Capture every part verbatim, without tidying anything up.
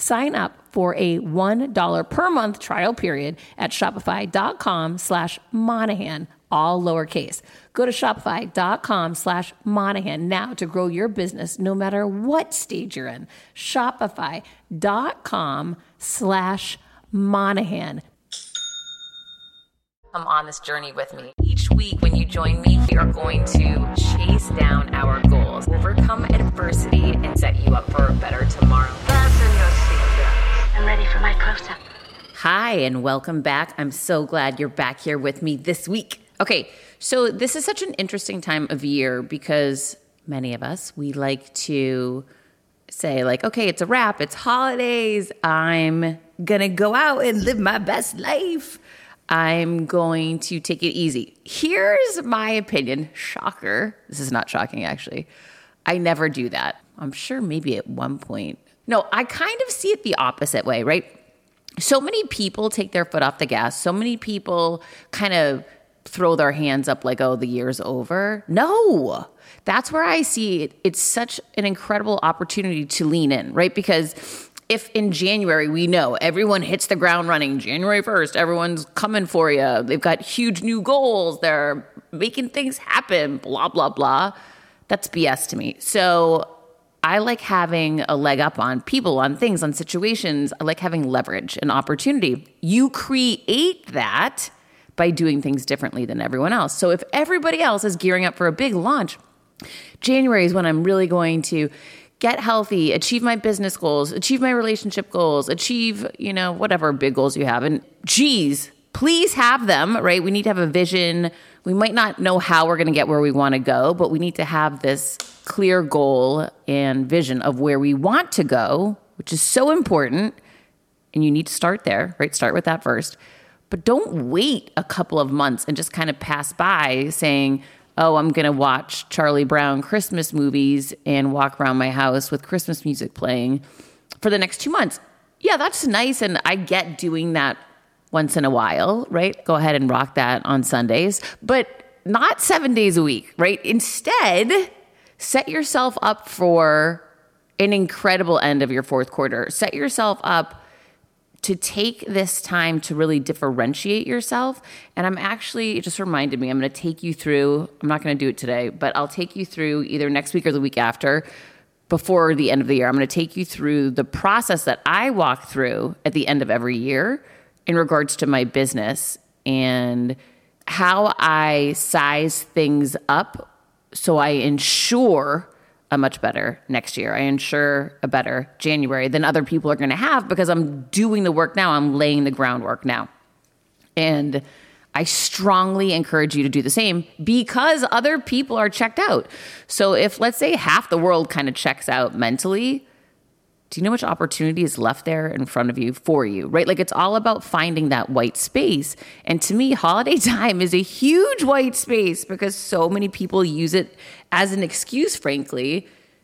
Sign up for a one dollar per month trial period at shopify.com slash Monahan, all lowercase. Go to shopify.com slash Monahan now to grow your business no matter what stage you're in. Shopify.com slash Monahan. Come on this journey with me. Each week when you join me, we are going to chase down our goals, overcome adversity, and set you up for a better tomorrow. Fasten your seatbelts. I'm ready for my close-up. Hi, and welcome back. I'm so glad you're back here with me this week. Okay, so this is such an interesting time of year because many of us, we like to say like, okay, it's a wrap, it's holidays, I'm gonna go out and live my best life. I'm going to take it easy. Here's my opinion. Shocker. This is not shocking, actually. I never do that. I'm sure maybe at one point. No, I kind of see it the opposite way, right? So many people take their foot off the gas. So many people kind of throw their hands up like, oh, the year's over. No, that's where I see it. It's such an incredible opportunity to lean in, right? Because if in January, we know everyone hits the ground running, January first, everyone's coming for you. They've got huge new goals. They're making things happen, blah, blah, blah. That's B S to me. So I like having a leg up on people, on things, on situations. I like having leverage and opportunity. You create that by doing things differently than everyone else. So if everybody else is gearing up for a big launch, January is when I'm really going to get healthy, achieve my business goals, achieve my relationship goals, achieve, you know, whatever big goals you have. And geez, please have them, right? We need to have a vision. We might not know how we're going to get where we want to go, but we need to have this clear goal and vision of where we want to go, which is so important. And you need to start there, right? Start with that first. But don't wait a couple of months and just kind of pass by saying, oh, I'm going to watch Charlie Brown Christmas movies and walk around my house with Christmas music playing for the next two months. Yeah, that's nice. And I get doing that once in a while, right? Go ahead and rock that on Sundays, but not seven days a week, right? Instead, set yourself up for an incredible end of your fourth quarter. Set yourself up to take this time to really differentiate yourself. And I'm actually, it just reminded me, I'm going to take you through, I'm not going to do it today, but I'll take you through either next week or the week after, before the end of the year. I'm going to take you through the process that I walk through at the end of every year in regards to my business and how I size things up so I ensure a much better next year. I ensure a better January than other people are going to have because I'm doing the work now. I'm laying the groundwork now. And I strongly encourage you to do the same because other people are checked out. So if, let's say, half the world kind of checks out mentally, do you know how much opportunity is left there in front of you for you, right? Like it's all about finding that white space. And to me, holiday time is a huge white space because so many people use it as an excuse, frankly,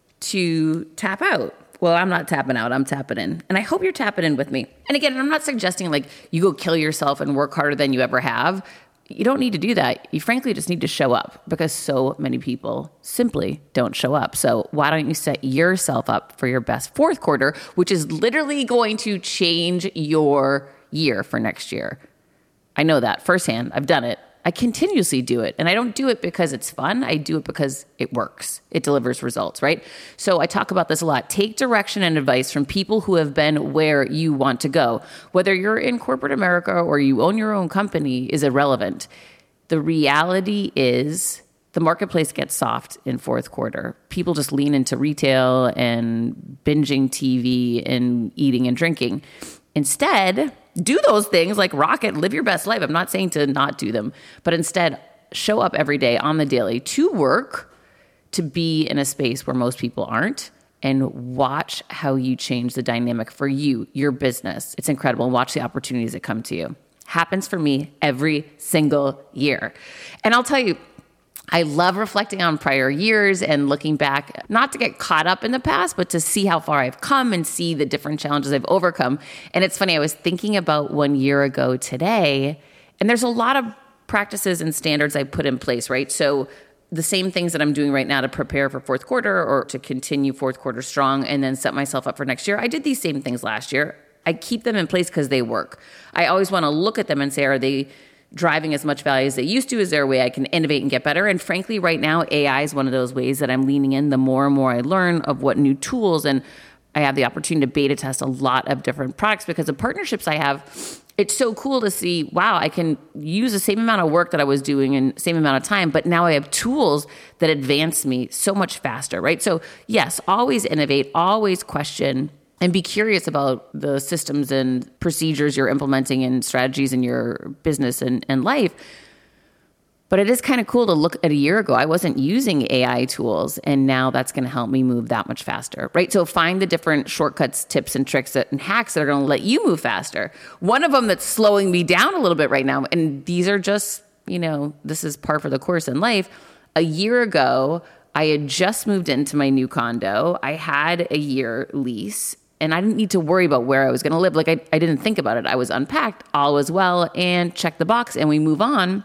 to tap out. Well, I'm not tapping out, I'm tapping in. And I hope you're tapping in with me. And again, I'm not suggesting like you go kill yourself and work harder than you ever have. You don't need to do that. You frankly just need to show up because so many people simply don't show up. So why don't you set yourself up for your best fourth quarter, which is literally going to change your year for next year. I know that firsthand. I've done it. I continuously do it. And I don't do it because it's fun. I do it because it works. It delivers results, right? So I talk about this a lot. Take direction and advice from people who have been where you want to go. Whether you're in corporate America or you own your own company is irrelevant. The reality is the marketplace gets soft in fourth quarter. People just lean into retail and binging T V and eating and drinking. Instead, do those things like rock it, live your best life. I'm not saying to not do them, but instead show up every day on the daily to work, to be in a space where most people aren't, and watch how you change the dynamic for you, your business. It's incredible. And watch the opportunities that come to you. Happens for me every single year. And I'll tell you, I love reflecting on prior years and looking back, not to get caught up in the past, but to see how far I've come and see the different challenges I've overcome. And it's funny, I was thinking about one year ago today, and there's a lot of practices and standards I put in place, right? So the same things that I'm doing right now to prepare for fourth quarter or to continue fourth quarter strong and then set myself up for next year. I did these same things last year. I keep them in place because they work. I always want to look at them and say, are they driving as much value as they used to? Is there a way I can innovate and get better? And frankly, right now, A I is one of those ways that I'm leaning in. The more and more I learn of what new tools, and I have the opportunity to beta test a lot of different products because of partnerships I have. It's so cool to see, wow, I can use the same amount of work that I was doing in same amount of time, but now I have tools that advance me so much faster, right? So yes, always innovate, always question, and be curious about the systems and procedures you're implementing and strategies in your business and, and life. But it is kind of cool to look at a year ago. I wasn't using A I tools, and now that's going to help me move that much faster, right? So find the different shortcuts, tips, and tricks that, and hacks that are going to let you move faster. One of them that's slowing me down a little bit right now, and these are just, you know, this is par for the course in life. A year ago, I had just moved into my new condo. I had a year lease, and I didn't need to worry about where I was going to live. Like I, I didn't think about it. I was unpacked, all was well, and check the box, and we move on.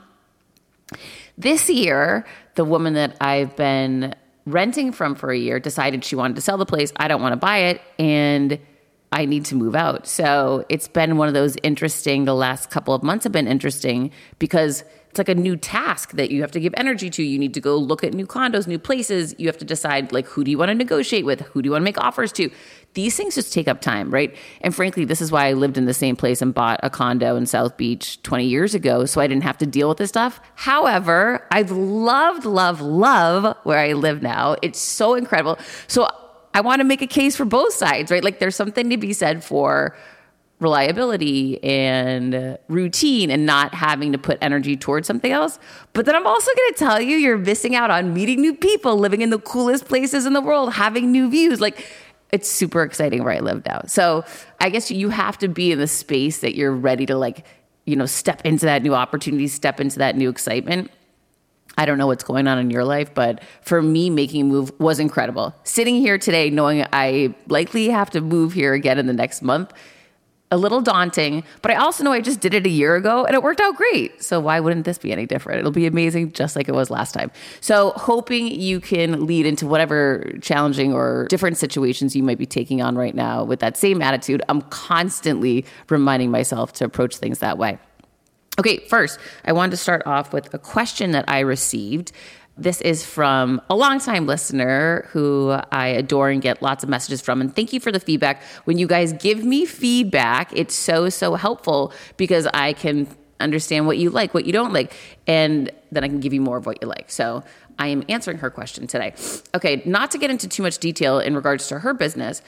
This year, the woman that I've been renting from for a year decided she wanted to sell the place. I don't want to buy it, and I need to move out. So it's been one of those interesting, the last couple of months have been interesting because it's like a new task that you have to give energy to. You need to go look at new condos, new places. You have to decide, like, who do you want to negotiate with? Who do you want to make offers to? These things just take up time, right? And frankly, this is why I lived in the same place and bought a condo in South Beach twenty years ago, so I didn't have to deal with this stuff. However, I've loved, love, love where I live now. It's so incredible. So I want to make a case for both sides, right? Like there's something to be said for reliability and routine and not having to put energy towards something else. But then I'm also going to tell you, you're missing out on meeting new people, living in the coolest places in the world, having new views. Like, it's super exciting where I live now. So I guess you have to be in the space that you're ready to, like, you know, step into that new opportunity, step into that new excitement. I don't know what's going on in your life, but for me, making a move was incredible. Sitting here today, knowing I likely have to move here again in the next month, a little daunting, but I also know I just did it a year ago and it worked out great. So why wouldn't this be any different? It'll be amazing just like it was last time. So hoping you can lead into whatever challenging or different situations you might be taking on right now with that same attitude. I'm constantly reminding myself to approach things that way. Okay, first, I wanted to start off with a question that I received. This is from a longtime listener who I adore and get lots of messages from. And thank you for the feedback. When you guys give me feedback, it's so, so helpful because I can understand what you like, what you don't like, and then I can give you more of what you like. So I am answering her question today. Okay, not to get into too much detail in regards to her business,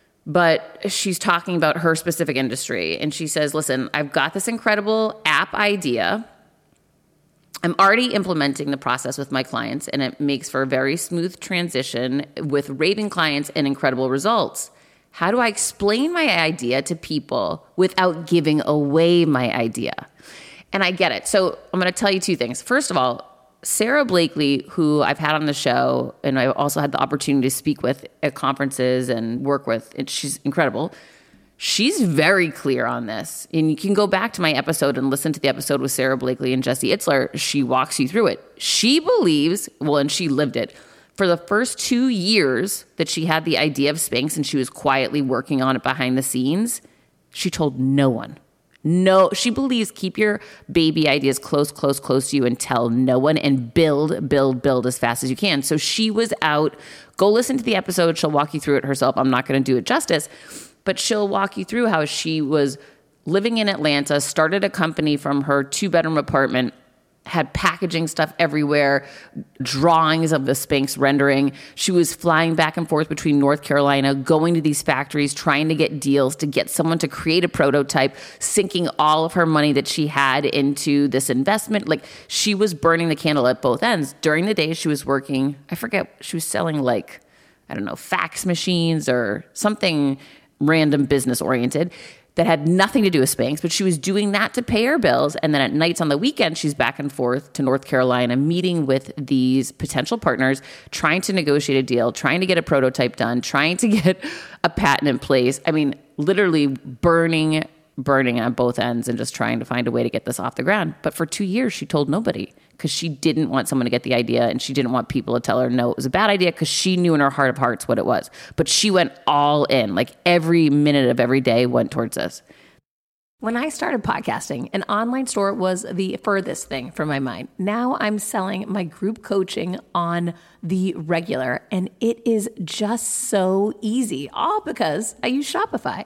but she's talking about her specific industry. And she says, listen, I've got this incredible app idea. I'm already implementing the process with my clients, and it makes for a very smooth transition with raving clients and incredible results. How do I explain my idea to people without giving away my idea? And I get it. So I'm going to tell you two things. First of all, Sara Blakely, who I've had on the show, and I also had the opportunity to speak with at conferences and work with, and she's incredible. She's very clear on this. And you can go back to my episode and listen to the episode with Sara Blakely and Jesse Itzler. She walks you through it. She believes, well, and she lived it, for the first two years that she had the idea of Spanx and she was quietly working on it behind the scenes, she told no one. No, she believes keep your baby ideas close, close, close to you and tell no one and build, build, build as fast as you can. So she was out. Go listen to the episode. She'll walk you through it herself. I'm not going to do it justice. But she'll walk you through how she was living in Atlanta, started a company from her two-bedroom apartment, had packaging stuff everywhere, drawings of the Spanx rendering. She was flying back and forth between North Carolina, going to these factories, trying to get deals, to get someone to create a prototype, sinking all of her money that she had into this investment. Like, she was burning the candle at both ends. During the day, she was working, I forget, she was selling like, I don't know, fax machines or something random business oriented that had nothing to do with Spanx, but she was doing that to pay her bills. And then at nights on the weekend, she's back and forth to North Carolina, meeting with these potential partners, trying to negotiate a deal, trying to get a prototype done, trying to get a patent in place. I mean, literally burning burning on both ends and just trying to find a way to get this off the ground. But for two years, she told nobody because she didn't want someone to get the idea, and she didn't want people to tell her no, it was a bad idea, because she knew in her heart of hearts what it was. But she went all in, like every minute of every day went towards this. When I started podcasting, an online store was the furthest thing from my mind. Now I'm selling my group coaching on the regular, and it is just so easy, all because I use Shopify.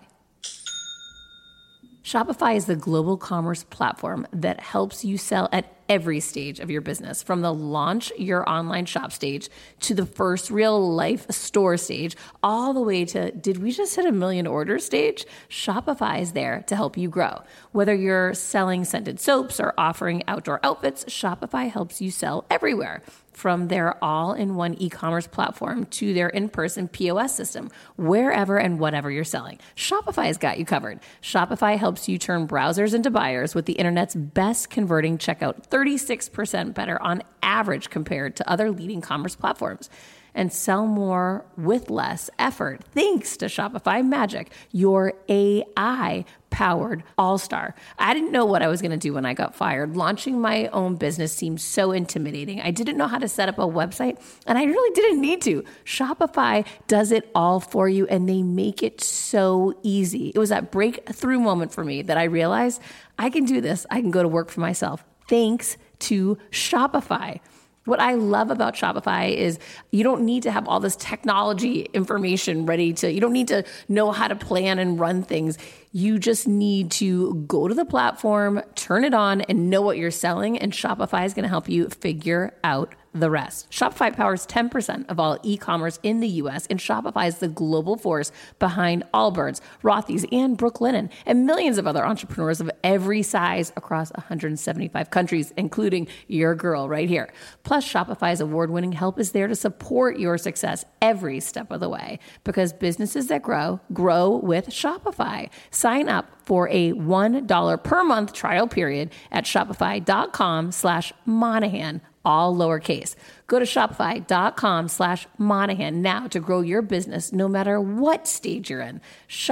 Shopify is the global commerce platform that helps you sell at every stage of your business, from the launch your online shop stage to the first real life store stage, all the way to, did we just hit a million orders stage? Shopify is there to help you grow. Whether you're selling scented soaps or offering outdoor outfits, Shopify helps you sell everywhere. From their all-in-one e-commerce platform to their in-person P O S system, wherever and whatever you're selling, Shopify's got you covered. Shopify helps you turn browsers into buyers with the internet's best converting checkout, thirty-six percent better on average compared to other leading commerce platforms. And sell more with less effort thanks to Shopify Magic, your A I-powered all-star. I didn't know what I was going to do when I got fired. Launching my own business seemed so intimidating. I didn't know how to set up a website, and I really didn't need to. Shopify does it all for you, and they make it so easy. It was that breakthrough moment for me that I realized I can do this. I can go to work for myself thanks to Shopify. What I love about Shopify is you don't need to have all this technology information ready to, you don't need to know how to plan and run things. You just need to go to the platform, turn it on, and know what you're selling, and Shopify is going to help you figure out the rest. Shopify powers ten percent of all e-commerce in the U S, and Shopify is the global force behind Allbirds, Rothy's, and Brooklinen, and millions of other entrepreneurs of every size across one hundred seventy-five countries, including your girl right here. Plus, Shopify's award-winning help is there to support your success every step of the way, because businesses that grow, grow with Shopify. Sign up for a one dollar per month trial period at shopify.com slash Monahan, all lowercase. Go to shopify.com slash Monahan now to grow your business no matter what stage you're in.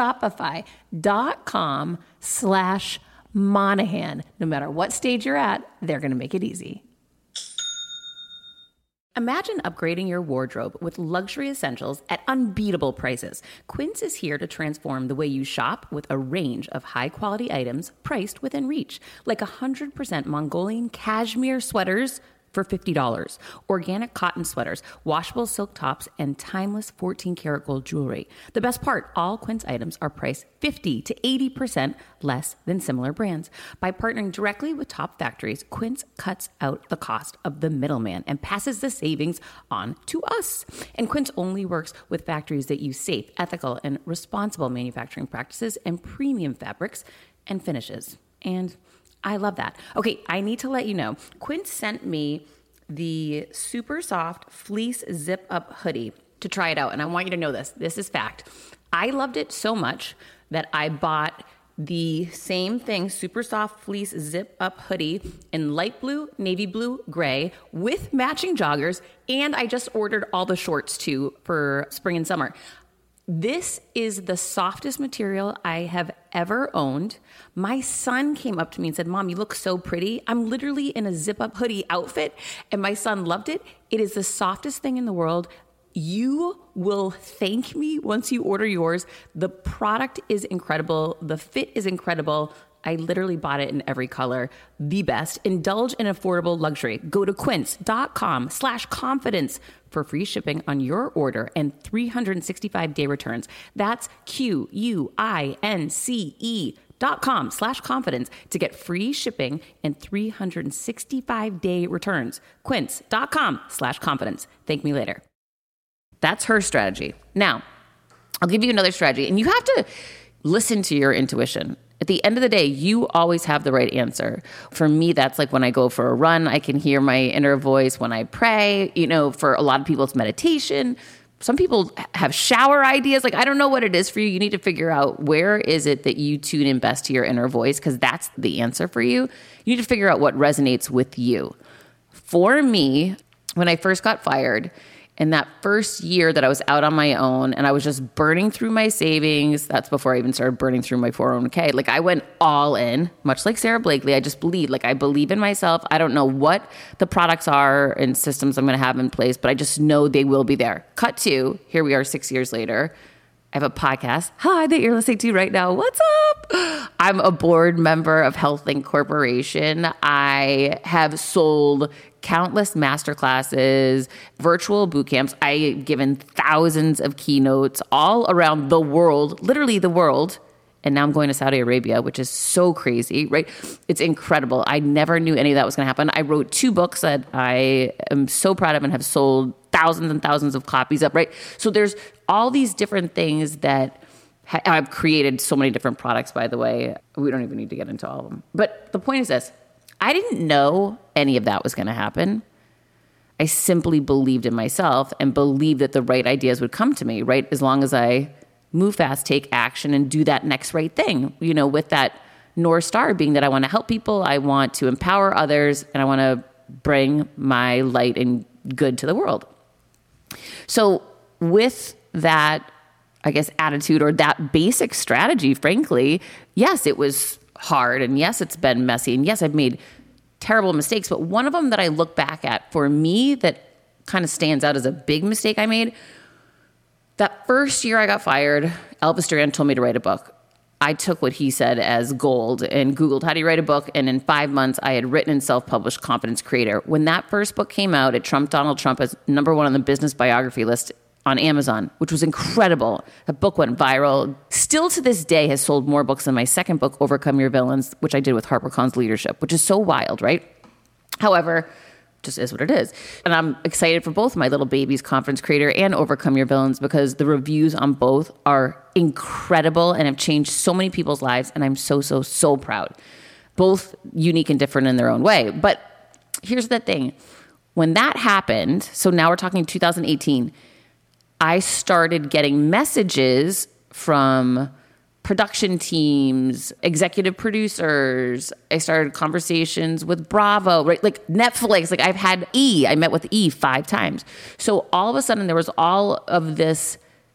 Shopify.com slash Monahan. No matter what stage you're at, they're going to make it easy. Imagine upgrading your wardrobe with luxury essentials at unbeatable prices. Quince is here to transform the way you shop with a range of high-quality items priced within reach, like one hundred percent Mongolian cashmere sweaters for fifty dollars, organic cotton sweaters, washable silk tops, and timeless fourteen karat gold jewelry. The best part, all Quince items are priced fifty to eighty percent less than similar brands. By partnering directly with top factories, Quince cuts out the cost of the middleman and passes the savings on to us. And Quince only works with factories that use safe, ethical, and responsible manufacturing practices and premium fabrics and finishes. And I love that. Okay, I need to let you know, Quince sent me the super soft fleece zip up hoodie to try it out. And I want you to know this. This is fact. I loved it so much that I bought the same thing, super soft fleece zip up hoodie in light blue, navy blue, gray with matching joggers. And I just ordered all the shorts too for spring and summer. This is the softest material I have ever owned. My son came up to me and said, "Mom, you look so pretty." I'm literally in a zip-up hoodie outfit, and my son loved it. It is the softest thing in the world. You will thank me once you order yours. The product is incredible. The fit is incredible. I literally bought it in every color. The best. Indulge in affordable luxury. Go to quince.com slash confidence for free shipping on your order and three hundred sixty-five day returns. That's Q-U-I-N-C-E dot com slash confidence to get free shipping and three hundred sixty-five day returns. Quince.com slash confidence. Thank me later. That's her strategy. Now, I'll give you another strategy, and you have to listen to your intuition. At the end of the day, you always have the right answer. For me, that's like when I go for a run, I can hear my inner voice. When I pray, you know, for a lot of people, it's meditation. Some people have shower ideas. Like, I don't know what it is for you. You need to figure out where is it that you tune in best to your inner voice, because that's the answer for you. You need to figure out what resonates with you. For me, when I first got fired, And that first year that I was out on my own and I was just burning through my savings, that's before I even started burning through my four oh one k. Like I went all in, much like Sarah Blakely. I just believe, like I believe in myself. I don't know what the products are and systems I'm going to have in place, but I just know they will be there. Cut to, here we are six years later. I have a podcast. Hi, that you're listening to right now. What's up? I'm a board member of HealthLink Corporation. I have sold countless masterclasses, virtual boot camps. I've given thousands of keynotes all around the world, literally the world. And now I'm going to Saudi Arabia, which is so crazy, right? It's incredible. I never knew any of that was going to happen. I wrote two books that I am so proud of and have sold thousands and thousands of copies of, right? So there's all these different things that ha- I've created so many different products, by the way. We don't even need to get into all of them. But the point is this. I didn't know any of that was going to happen. I simply believed in myself and believed that the right ideas would come to me, right? As long as I move fast, take action, and do that next right thing, you know, with that North Star being that I want to help people, I want to empower others, and I want to bring my light and good to the world. So with that, I guess, attitude or that basic strategy, frankly, yes, it was hard, and yes, it's been messy, and yes, I've made terrible mistakes, but one of them that I look back at for me that kind of stands out as a big mistake I made. That first year I got fired, Elvis Duran told me to write a book. I took what he said as gold and Googled how do you write a book, and in five months I had written and self-published Confidence Creator. When that first book came out, it trumped Donald Trump as number one on the business biography list on Amazon, which was incredible. The book went viral. Still to this day has sold more books than my second book, Overcome Your Villains, which I did with HarperCollins Leadership, which is so wild, right? However, just is what it is. And I'm excited for both my little babies, Confidence Creator and Overcome Your Villains, because the reviews on both are incredible and have changed so many people's lives. And I'm so, so, so proud. Both unique and different in their own way. But here's the thing. When that happened, so now we're talking two thousand eighteen, I started getting messages from production teams, executive producers. I started conversations with Bravo, right? Like Netflix. Like I've had E. I met with E five times. So all of a sudden there was all of this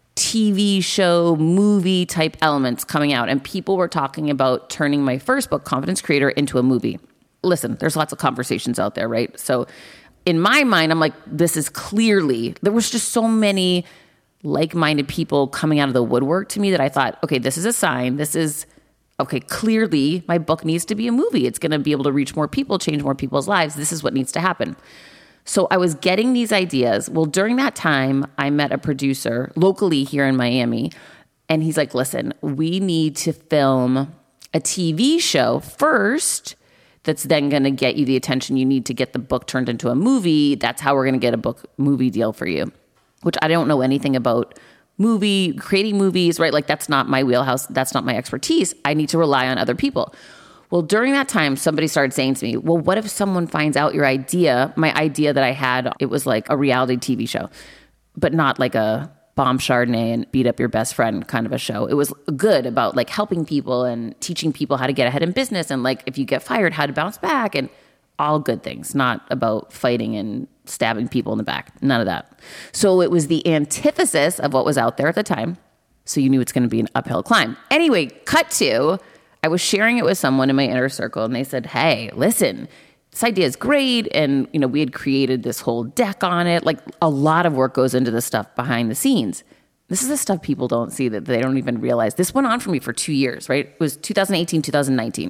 T V show, movie type elements coming out, and people were talking about turning my first book, Confidence Creator, into a movie. Listen, there's lots of conversations out there, right? So in my mind, I'm like, this is clearly, there was just so many like-minded people coming out of the woodwork to me that I thought, okay, this is a sign. This is, okay, clearly my book needs to be a movie. It's going to be able to reach more people, change more people's lives. This is what needs to happen. So I was getting these ideas. Well, during that time, I met a producer locally here in Miami, and he's like, listen, we need to film a T V show first that's then going to get you the attention you need to get the book turned into a movie. That's how we're going to get a book movie deal for you, which I don't know anything about movie, creating movies, right? Like that's not my wheelhouse. That's not my expertise. I need to rely on other people. Well, during that time, somebody started saying to me, well, what if someone finds out your idea? My idea that I had, it was like a reality T V show, but not like a bomb Chardonnay and beat up your best friend kind of a show. It was good about like helping people and teaching people how to get ahead in business. And like, if you get fired, how to bounce back and all good things, not about fighting and stabbing people in the back. None of that. So it was the antithesis of what was out there at the time. So you knew it's going to be an uphill climb. Anyway, cut to, I was sharing it with someone in my inner circle and they said, hey, listen, this idea is great. And, you know, we had created this whole deck on it. Like a lot of work goes into this stuff behind the scenes. This is the stuff people don't see that they don't even realize. This went on for me for two years, right? It was two thousand eighteen, two thousand nineteen.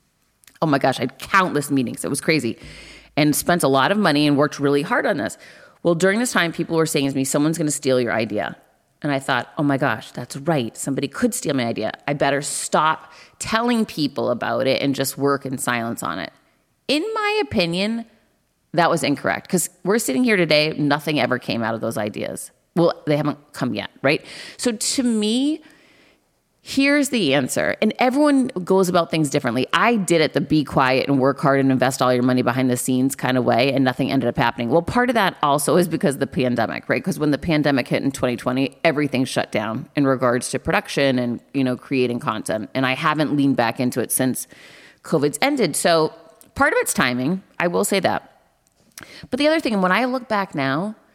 Oh my gosh, I had countless meetings. It was crazy. And spent a lot of money and worked really hard on this. Well, during this time, people were saying to me, someone's going to steal your idea. And I thought, oh my gosh, that's right. Somebody could steal my idea. I better stop telling people about it and just work in silence on it. In my opinion, that was incorrect because we're sitting here today, nothing ever came out of those ideas. Well, they haven't come yet, right? So to me, here's the answer. And everyone goes about things differently. I did it the be quiet and work hard and invest all your money behind the scenes kind of way, and nothing ended up happening. Well, part of that also is because of the pandemic, right? Because when the pandemic hit in twenty twenty, everything shut down in regards to production and, you know, creating content. And I haven't leaned back into it since COVID's ended. So part of it's timing. I will say that. But the other thing, when I look back now,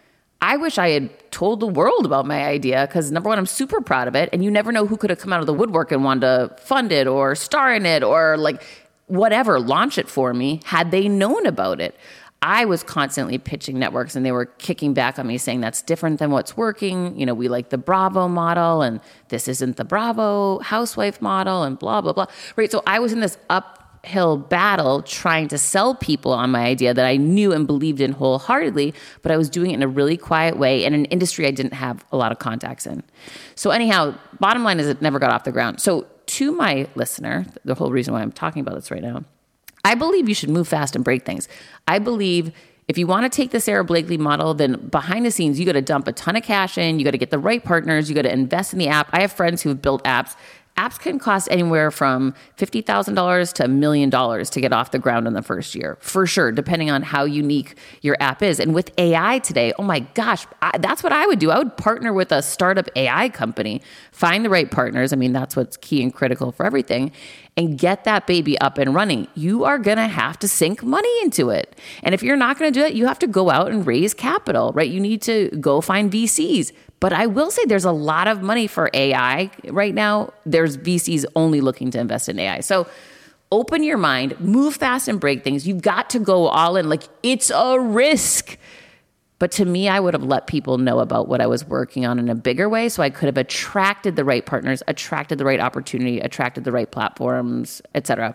I wish I had told the world about my idea because number one, I'm super proud of it. And you never know who could have come out of the woodwork and wanted to fund it or star in it or like whatever, launch it for me had they known about it. I was constantly pitching networks and they were kicking back on me saying that's different than what's working. You know, we like the Bravo model and this isn't the Bravo housewife model and blah, blah, blah. Right. So I was in this uphill battle trying to sell people on my idea that I knew and believed in wholeheartedly, but I was doing it in a really quiet way in an industry I didn't have a lot of contacts in. So anyhow, bottom line is it never got off the ground. So to my listener, the whole reason why I'm talking about this right now, I believe you should move fast and break things. I believe if you want to take the Sara Blakely model, then behind the scenes, you got to dump a ton of cash in. You got to get the right partners. You got to invest in the app. I have friends who have built apps. Apps can cost anywhere from fifty thousand dollars to a million dollars to get off the ground in the first year, for sure, depending on how unique your app is. And with A I today, oh my gosh, I, that's what I would do. I would partner with a startup A I company, find the right partners. I mean, that's what's key and critical for everything, and get that baby up and running. You are going to have to sink money into it. And if you're not going to do it, you have to go out and raise capital, right? You need to go find V Cs. But I will say there's a lot of money for A I right now. There's V Cs only looking to invest in A I. So open your mind, move fast and break things. You've got to go all in. Like, it's a risk. But to me, I would have let people know about what I was working on in a bigger way so I could have attracted the right partners, attracted the right opportunity, attracted the right platforms, et cetera.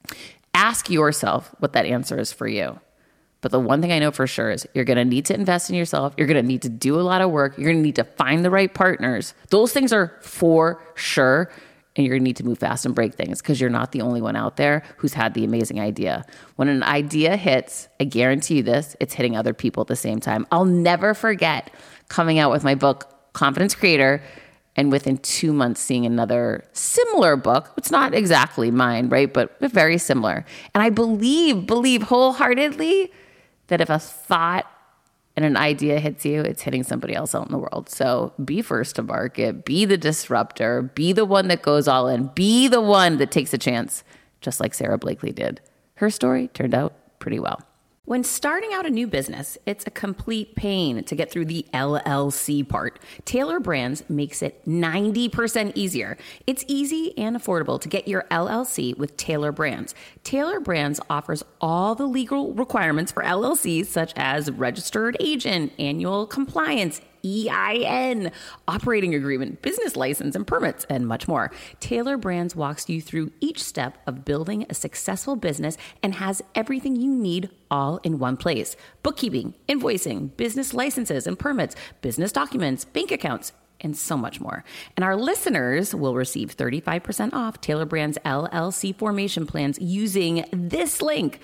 Ask yourself what that answer is for you. But the one thing I know for sure is you're going to need to invest in yourself. You're going to need to do a lot of work. You're going to need to find the right partners. Those things are for sure. And you're going to need to move fast and break things because you're not the only one out there who's had the amazing idea. When an idea hits, I guarantee you this, it's hitting other people at the same time. I'll never forget coming out with my book, Confidence Creator, and within two months seeing another similar book. It's not exactly mine, right? But very similar. And I believe, believe wholeheartedly that if a thought and an idea hits you, it's hitting somebody else out in the world. So be first to market, be the disruptor, be the one that goes all in, be the one that takes a chance, just like Sara Blakely did. Her story turned out pretty well. When starting out a new business, it's a complete pain to get through the L L C part. Taylor Brands makes it ninety percent easier. It's easy and affordable to get your L L C with Taylor Brands. Taylor Brands offers all the legal requirements for L L Cs, such as registered agent, annual compliance, E I N, operating agreement, business license, and permits, and much more. Taylor Brands walks you through each step of building a successful business and has everything you need all in one place. Bookkeeping, invoicing, business licenses and permits, business documents, bank accounts, and so much more. And our listeners will receive thirty-five percent off Taylor Brands L L C formation plans using this link,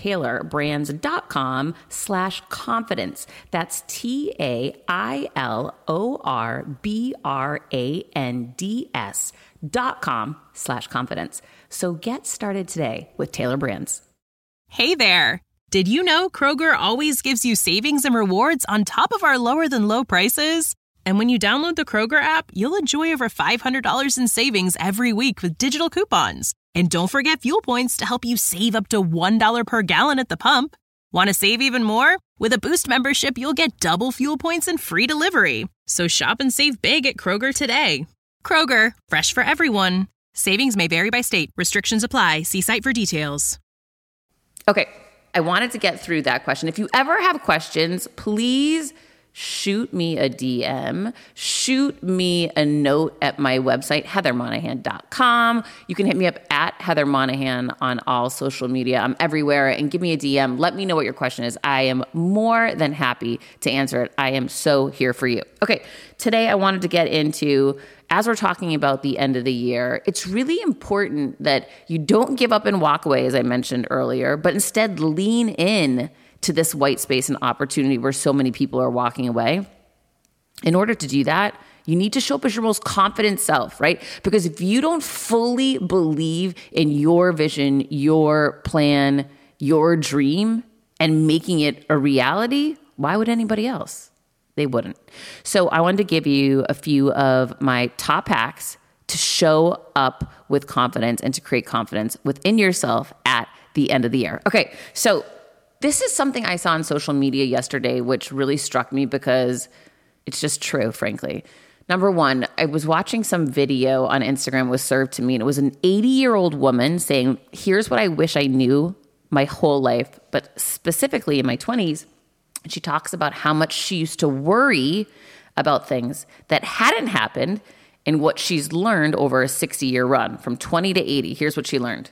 taylorbrands.com slash confidence. That's T A I L O R B R A N D S dot com slash confidence. So get started today with Taylor Brands. Hey there. Did you know Kroger always gives you savings and rewards on top of our lower than low prices? And when you download the Kroger app, you'll enjoy over five hundred dollars in savings every week with digital coupons. And don't forget fuel points to help you save up to one dollar per gallon at the pump. Want to save even more? With a Boost membership, you'll get double fuel points and free delivery. So shop and save big at Kroger today. Kroger, fresh for everyone. Savings may vary by state. Restrictions apply. See site for details. Okay, I wanted to get through that question. If you ever have questions, please shoot me a D M, shoot me a note at my website, heather monahan dot com. You can hit me up at Heather Monahan on all social media. I'm everywhere, and give me a D M. Let me know what your question is. I am more than happy to answer it. I am so here for you. Okay, today I wanted to get into, as we're talking about the end of the year, it's really important that you don't give up and walk away, as I mentioned earlier, but instead lean in to this white space and opportunity where so many people are walking away. In order to do that, you need to show up as your most confident self, right? Because if you don't fully believe in your vision, your plan, your dream, and making it a reality, why would anybody else? They wouldn't. So I wanted to give you a few of my top hacks to show up with confidence and to create confidence within yourself at the end of the year. Okay, so This is something I saw on social media yesterday, which really struck me because it's just true, frankly. Number one, I was watching some video on Instagram was served to me, and it was an eighty-year-old woman saying, here's what I wish I knew my whole life, but specifically in my twenties. And she talks about how much she used to worry about things that hadn't happened and what she's learned over a sixty-year run from twenty to eighty. Here's what she learned.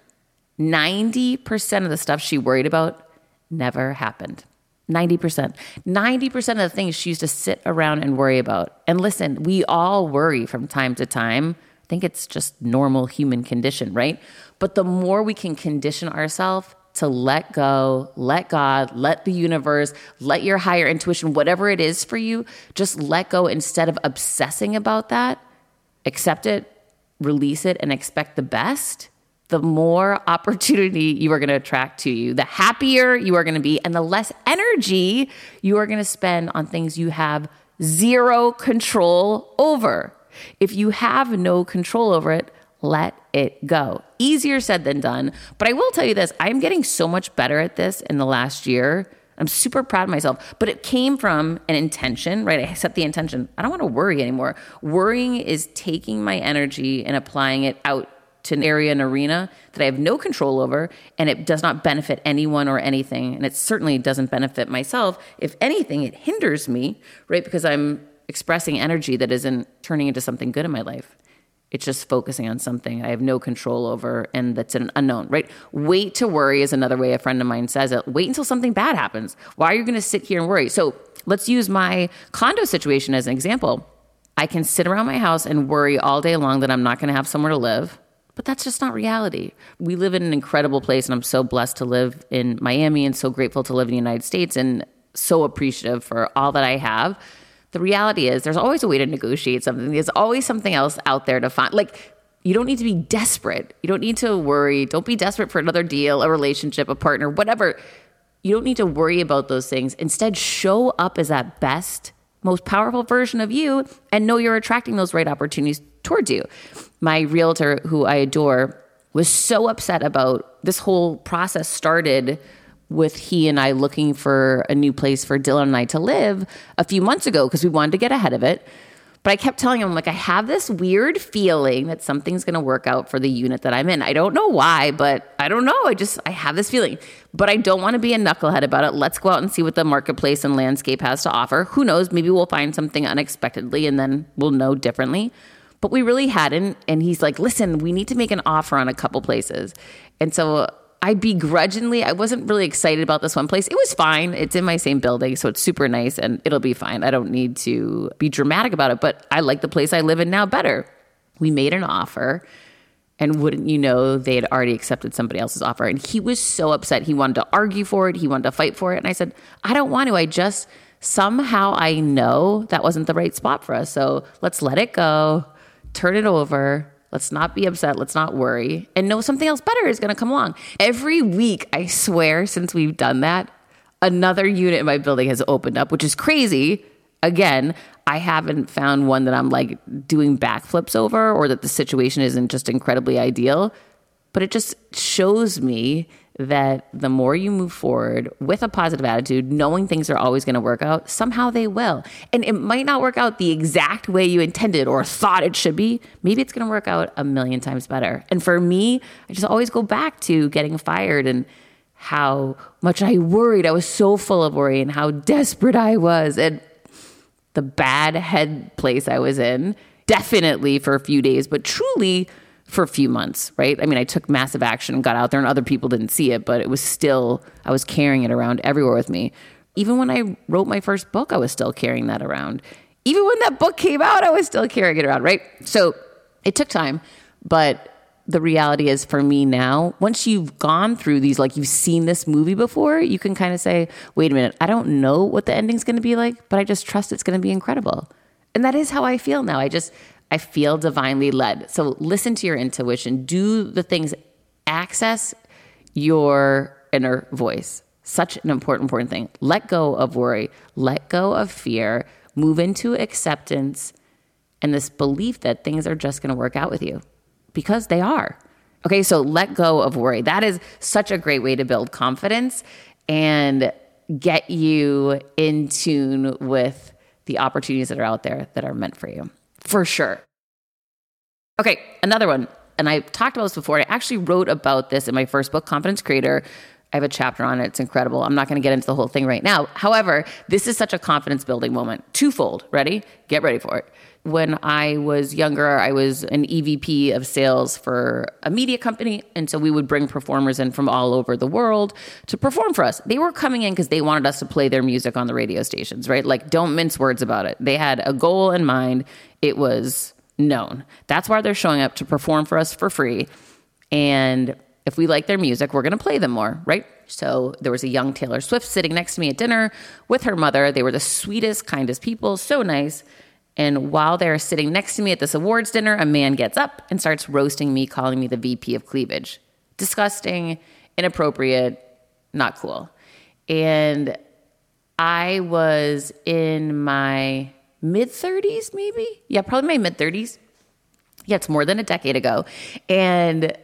ninety percent of the stuff she worried about never happened. ninety percent. ninety percent of the things she used to sit around and worry about. And listen, we all worry from time to time. I think it's just normal human condition, right? But the more we can condition ourselves to let go, let God, let the universe, let your higher intuition, whatever it is for you, just let go instead of obsessing about that. Accept it, release it, and expect the best. The more opportunity you are going to attract to you, the happier you are going to be, and the less energy you are going to spend on things you have zero control over. If you have no control over it, let it go. Easier said than done. But I will tell you this, I'm getting so much better at this in the last year. I'm super proud of myself, but it came from an intention, right? I set the intention. I don't want to worry anymore. Worrying is taking my energy and applying it out to an area, an arena that I have no control over, and it does not benefit anyone or anything. And it certainly doesn't benefit myself. If anything, it hinders me, right? Because I'm expressing energy that isn't turning into something good in my life. It's just focusing on something I have no control over and that's an unknown, right? Wait to worry is another way a friend of mine says it. Wait until something bad happens. Why are you going to sit here and worry? So let's use my condo situation as an example. I can sit around my house and worry all day long that I'm not going to have somewhere to live. But that's just not reality. We live in an incredible place, and I'm so blessed to live in Miami and so grateful to live in the United States and so appreciative for all that I have. The reality is there's always a way to negotiate something. There's always something else out there to find. Like, you don't need to be desperate. You don't need to worry. Don't be desperate for another deal, a relationship, a partner, whatever. You don't need to worry about those things. Instead, show up as that best, most powerful version of you and know you're attracting those right opportunities towards you. My realtor, who I adore, was so upset about this whole process started with he and I looking for a new place for Dylan and I to live a few months ago because we wanted to get ahead of it. But I kept telling him, like, I have this weird feeling that something's going to work out for the unit that I'm in. I don't know why, but I don't know. I just, I have this feeling. But I don't want to be a knucklehead about it. Let's go out and see what the marketplace and landscape has to offer. Who knows? Maybe we'll find something unexpectedly and then we'll know differently. But we really hadn't. And he's like, listen, we need to make an offer on a couple places. And so I begrudgingly, I wasn't really excited about this one place. It was fine. It's in my same building, so it's super nice and it'll be fine. I don't need to be dramatic about it, but I like the place I live in now better. We made an offer, and wouldn't you know, they had already accepted somebody else's offer. And he was so upset. He wanted to argue for it. He wanted to fight for it. And I said, I don't want to. I just, somehow I know that wasn't the right spot for us. So let's let it go, turn it over. Let's not be upset. Let's not worry. And know something else better is going to come along. Every week, I swear, since we've done that, another unit in my building has opened up, which is crazy. Again, I haven't found one that I'm like doing backflips over or that the situation isn't just incredibly ideal. But it just shows me that the more you move forward with a positive attitude, knowing things are always going to work out, somehow they will. And it might not work out the exact way you intended or thought it should be. Maybe it's going to work out a million times better. And for me, I just always go back to getting fired and how much I worried. I was so full of worry and how desperate I was and the bad head place I was in, definitely for a few days, but truly for a few months, right? I mean, I took massive action and got out there and other people didn't see it, but it was still, I was carrying it around everywhere with me. Even when I wrote my first book, I was still carrying that around. Even when that book came out, I was still carrying it around, right? So it took time, but the reality is for me now, once you've gone through these, like you've seen this movie before, you can kind of say, wait a minute, I don't know what the ending's going to be like, but I just trust it's going to be incredible. And that is how I feel now. I just, I feel divinely led. So listen to your intuition. Do the things, access your inner voice. Such an important, important thing. Let go of worry. Let go of fear. Move into acceptance and this belief that things are just going to work out with you because they are. Okay, so let go of worry. That is such a great way to build confidence. and get you in tune with the opportunities that are out there that are meant for you, for sure. Okay, another one. And I talked about this before. I actually wrote about this in my first book, Confidence Creator. I have a chapter on it. It's incredible. I'm not going to get into the whole thing right now. However, this is such a confidence building moment. Twofold. Ready? Get ready for it. When I was younger, I was an E V P of sales for a media company. And so we would bring performers in from all over the world to perform for us. They were coming in because they wanted us to play their music on the radio stations, right? Like, don't mince words about it. They had a goal in mind. It was known. That's why they're showing up to perform for us for free. And if we like their music, we're going to play them more, right? So there was a young Taylor Swift sitting next to me at dinner with her mother. They were the sweetest, kindest people, so nice. And while they're sitting next to me at this awards dinner, a man gets up and starts roasting me, calling me the V P of cleavage. Disgusting, inappropriate, not cool. And I was in my mid-thirties, maybe? Yeah, probably my mid-thirties. Yeah, it's more than a decade ago. And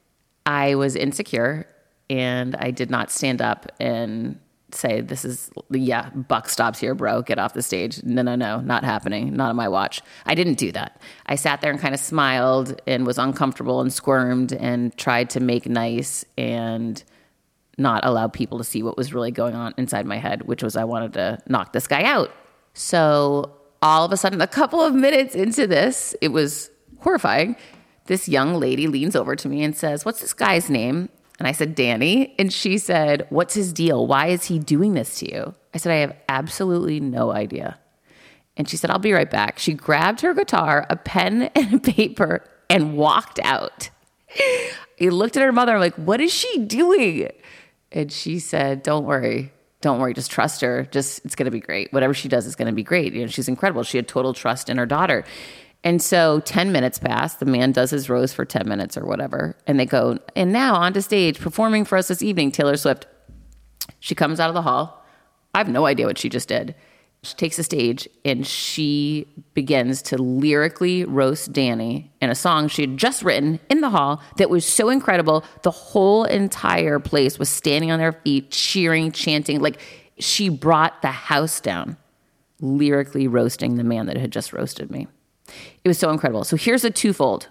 I was insecure, and I did not stand up and say, this is, yeah, buck stops here, bro. Get off the stage. No, no, no, not happening. Not on my watch. I didn't do that. I sat there and kind of smiled and was uncomfortable and squirmed and tried to make nice and not allow people to see what was really going on inside my head, which was I wanted to knock this guy out. So all of a sudden, a couple of minutes into this, it was horrifying. This young lady leans over to me and says, what's this guy's name? And I said, Danny. And she said, what's his deal? Why is he doing this to you? I said, I have absolutely no idea. And she said, I'll be right back. She grabbed her guitar, a pen and a paper, and walked out. I looked at her mother. I'm like, what is she doing? And she said, don't worry. Don't worry. Just trust her. Just, it's going to be great. Whatever she does is going to be great. You know, she's incredible. She had total trust in her daughter. And so ten minutes pass. The man does his roast for ten minutes or whatever. And they go, and now onto stage, performing for us this evening, Taylor Swift. She comes out of the hall. I have no idea what she just did. She takes the stage and she begins to lyrically roast Danny in a song she had just written in the hall that was so incredible. The whole entire place was standing on their feet, cheering, chanting. Like, she brought the house down, lyrically roasting the man that had just roasted me. It was so incredible. So here's a twofold.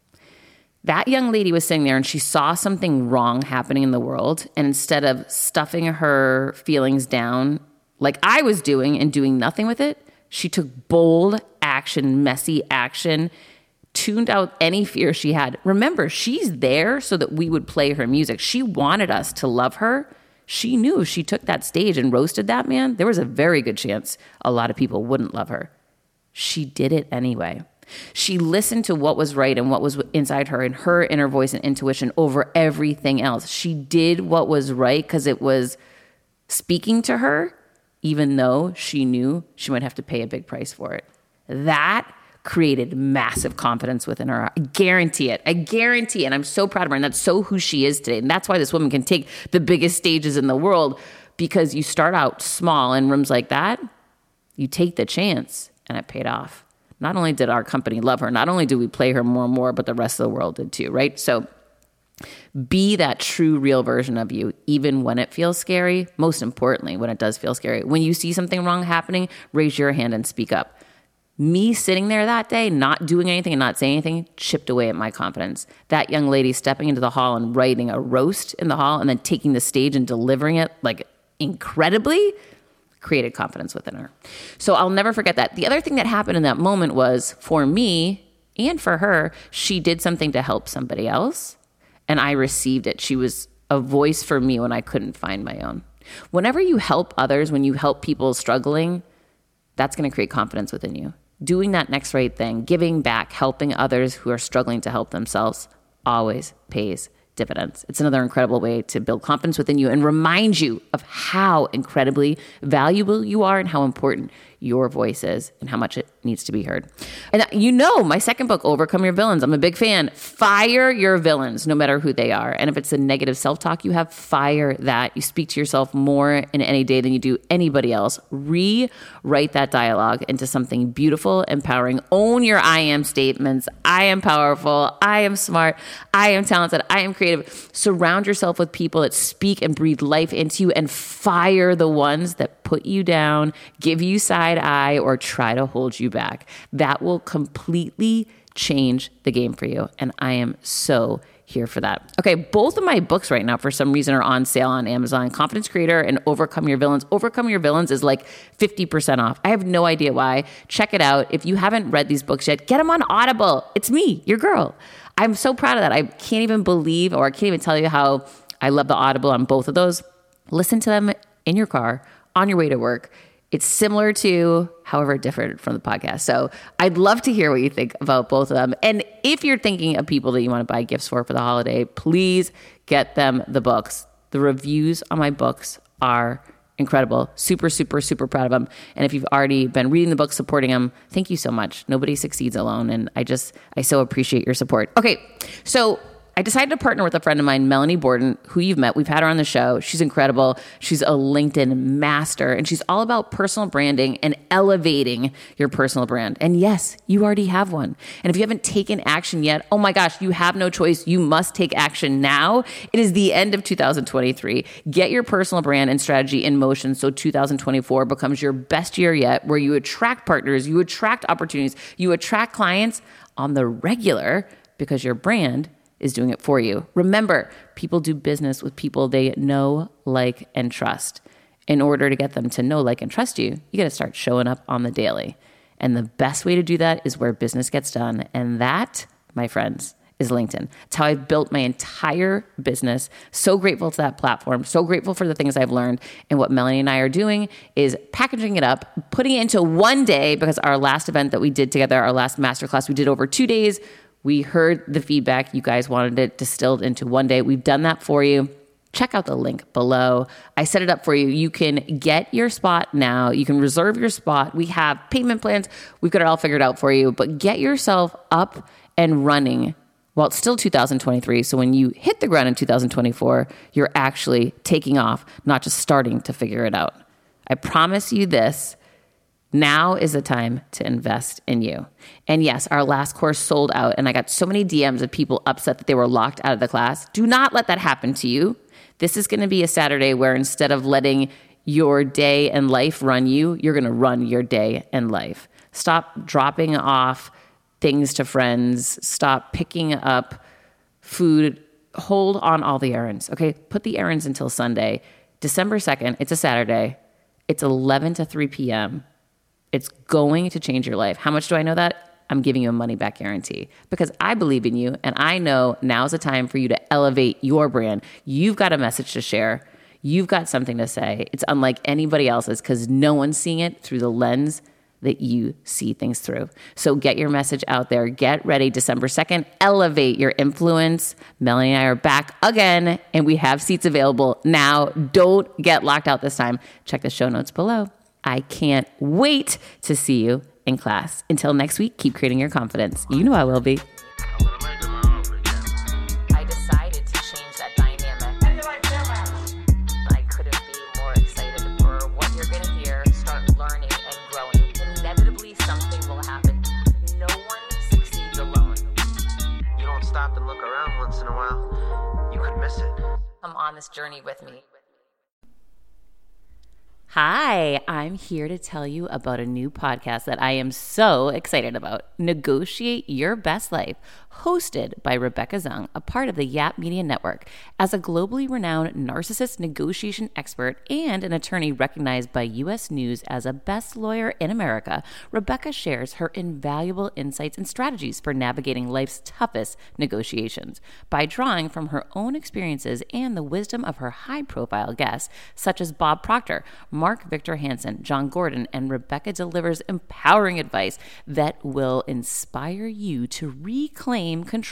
That young lady was sitting there and she saw something wrong happening in the world. And instead of stuffing her feelings down like I was doing and doing nothing with it, she took bold action, messy action, tuned out any fear she had. Remember, she's there so that we would play her music. She wanted us to love her. She knew if she took that stage and roasted that man, there was a very good chance a lot of people wouldn't love her. She did it anyway. She listened to what was right and what was inside her and her inner voice and intuition over everything else. She did what was right because it was speaking to her, even though she knew she might have to pay a big price for it. That created massive confidence within her. I guarantee it. I guarantee it. And I'm so proud of her. And that's so who she is today. And that's why this woman can take the biggest stages in the world, because you start out small in rooms like that, you take the chance. And it paid off. Not only did our company love her, not only did we play her more and more, but the rest of the world did too, right? So be that true, real version of you, even when it feels scary. Most importantly, when it does feel scary. When you see something wrong happening, raise your hand and speak up. Me sitting there that day, not doing anything and not saying anything, chipped away at my confidence. That young lady stepping into the hall and writing a roast in the hall and then taking the stage and delivering it like incredibly, created confidence within her. So I'll never forget that. The other thing that happened in that moment was, for me and for her, she did something to help somebody else, and I received it. She was a voice for me when I couldn't find my own. Whenever you help others, when you help people struggling, that's going to create confidence within you. Doing that next right thing, giving back, helping others who are struggling to help themselves, always pays dividends. It's another incredible way to build confidence within you and remind you of how incredibly valuable you are and how important your voice is and how much it needs to be heard. And you know, my second book, Overcome Your Villains, I'm a big fan. Fire your villains, no matter who they are. And if it's a negative self-talk you have, fire that. You speak to yourself more in any day than you do anybody else. Rewrite that dialogue into something beautiful, empowering. Own your I am statements. I am powerful. I am smart. I am talented. I am creative. Surround yourself with people that speak and breathe life into you, and fire the ones that put you down, give you side eye, or try to hold you back. That will completely change the game for you. And I am so here for that. Okay, both of my books right now, for some reason, are on sale on Amazon. Confidence Creator and Overcome Your Villains. Overcome Your Villains is like fifty percent off. I have no idea why. Check it out. If you haven't read these books yet, get them on Audible. It's me, your girl. I'm so proud of that. I can't even believe, or I can't even tell you how I love the Audible on both of those. Listen to them in your car, on your way to work. It's similar to, however different from the podcast. So I'd love to hear what you think about both of them. And if you're thinking of people that you want to buy gifts for for the holiday, please get them the books. The reviews on my books are incredible. Super, super, super proud of them. And if you've already been reading the book, supporting them, thank you so much. Nobody succeeds alone. And I just, I so appreciate your support. Okay, so I decided to partner with a friend of mine, Melanie Borden, who you've met. We've had her on the show. She's incredible. She's a LinkedIn master, and she's all about personal branding and elevating your personal brand. And yes, you already have one. And if you haven't taken action yet, oh my gosh, you have no choice. You must take action now. It is the end of two thousand twenty-three. Get your personal brand and strategy in motion so two thousand twenty-four becomes your best year yet, where you attract partners, you attract opportunities, you attract clients on the regular, because your brand is doing it for you. Remember, people do business with people they know, like, and trust. In order to get them to know, like, and trust you, you got to start showing up on the daily. And the best way to do that is where business gets done. And that, my friends, is LinkedIn. It's how I've built my entire business. So grateful to that platform. So grateful for the things I've learned. And what Melanie and I are doing is packaging it up, putting it into one day, because our last event that we did together, our last masterclass, we did over two days. We heard the feedback. You guys wanted it distilled into one day. We've done that for you. Check out the link below. I set it up for you. You can get your spot now. You can reserve your spot. We have payment plans. We've got it all figured out for you. But get yourself up and running while it's still two thousand twenty-three. So when you hit the ground in two thousand twenty-four, you're actually taking off, not just starting to figure it out. I promise you this. Now is the time to invest in you. And yes, our last course sold out, and I got so many D Ms of people upset that they were locked out of the class. Do not let that happen to you. This is going to be a Saturday where instead of letting your day and life run you, you're going to run your day and life. Stop dropping off things to friends. Stop picking up food. Hold on all the errands, okay? Put the errands until Sunday. December second, it's a Saturday. It's eleven to three p.m., It's going to change your life. How much do I know that? I'm giving you a money back guarantee because I believe in you, and I know now's the time for you to elevate your brand. You've got a message to share. You've got something to say. It's unlike anybody else's because no one's seeing it through the lens that you see things through. So get your message out there. Get ready. December second, elevate your influence. Melanie and I are back again, and we have seats available now. Don't get locked out this time. Check the show notes below. I can't wait to see you in class. Until next week, keep creating your confidence. You know I will be. I decided to change that dynamic. I couldn't be more excited for what you're going to hear, start learning and growing. Inevitably, something will happen. No one succeeds alone. You don't stop and look around once in a while, you could miss it. Come on this journey with me. Hi, I'm here to tell you about a new podcast that I am so excited about. Negotiate Your Best Life, hosted by Rebecca Zung, a part of the Yap Media Network. As a globally renowned narcissist negotiation expert and an attorney recognized by U S News as a best lawyer in America, Rebecca shares her invaluable insights and strategies for navigating life's toughest negotiations. By drawing from her own experiences and the wisdom of her high-profile guests, such as Bob Proctor, Mark Victor Hansen, John Gordon, and Rebecca delivers empowering advice that will inspire you to reclaim control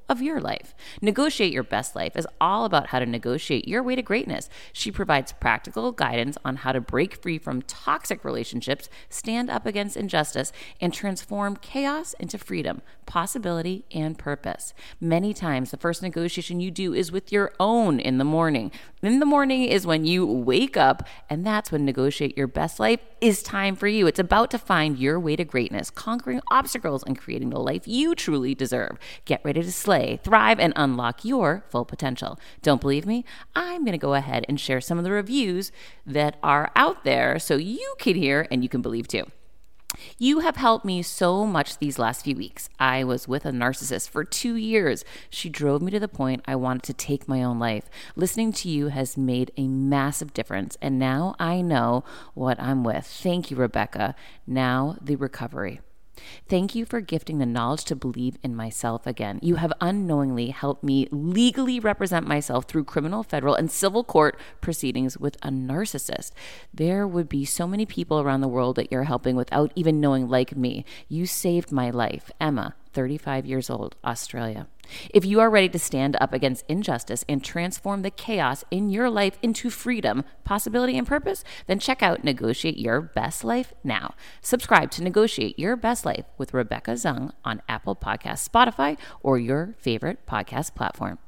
of your life. Negotiate Your Best Life is all about how to negotiate your way to greatness. She provides practical guidance on how to break free from toxic relationships, stand up against injustice, and transform chaos into freedom, possibility, and purpose. Many times, the first negotiation you do is with your own in the morning. In the morning is when you wake up, and that's when Negotiate Your Best Life is time for you. It's about to find your way to greatness, conquering obstacles and creating the life you truly deserve. Get ready to slay, thrive, and unlock your full potential. Don't believe me? I'm going to go ahead and share some of the reviews that are out there so you can hear and you can believe too. You have helped me so much these last few weeks. I was with a narcissist for two years. She drove me to the point I wanted to take my own life. Listening to you has made a massive difference, and now I know what I'm with. Thank you, Rebecca. Now the recovery. Thank you for gifting the knowledge to believe in myself again. You have unknowingly helped me legally represent myself through criminal, federal, and civil court proceedings with a narcissist. There would be so many people around the world that you're helping without even knowing, like me. You saved my life. Emma, thirty-five years old, Australia. If you are ready to stand up against injustice and transform the chaos in your life into freedom, possibility, and purpose, then check out Negotiate Your Best Life now. Subscribe to Negotiate Your Best Life with Rebecca Zung on Apple Podcasts, Spotify, or your favorite podcast platform.